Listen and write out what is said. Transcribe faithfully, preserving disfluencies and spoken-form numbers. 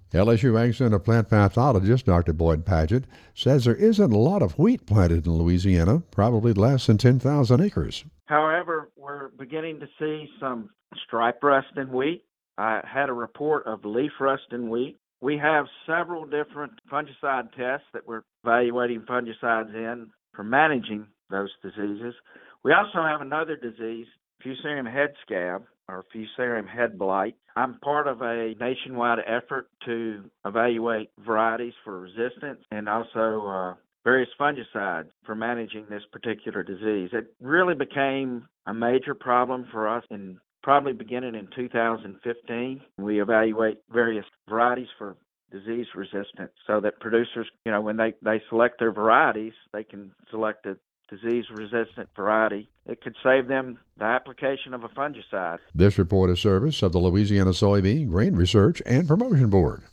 L S U Ag Center plant pathologist Doctor Boyd Paget says there isn't a lot of wheat planted in Louisiana, probably less than ten thousand acres. However, we're beginning to see some stripe rust in wheat. I had a report of leaf rust in wheat. We have several different fungicide tests that we're evaluating fungicides in for managing those diseases. We also have another disease, Fusarium head scab or Fusarium head blight. I'm part of a nationwide effort to evaluate varieties for resistance and also uh, various fungicides for managing this particular disease. It really became a major problem for us in probably beginning in two thousand fifteen. We evaluate various varieties for disease resistance so that producers, you know, when they, they select their varieties, they can select a disease-resistant variety. It could save them the application of a fungicide. This report is service of the Louisiana Soybean Grain Research and Promotion Board.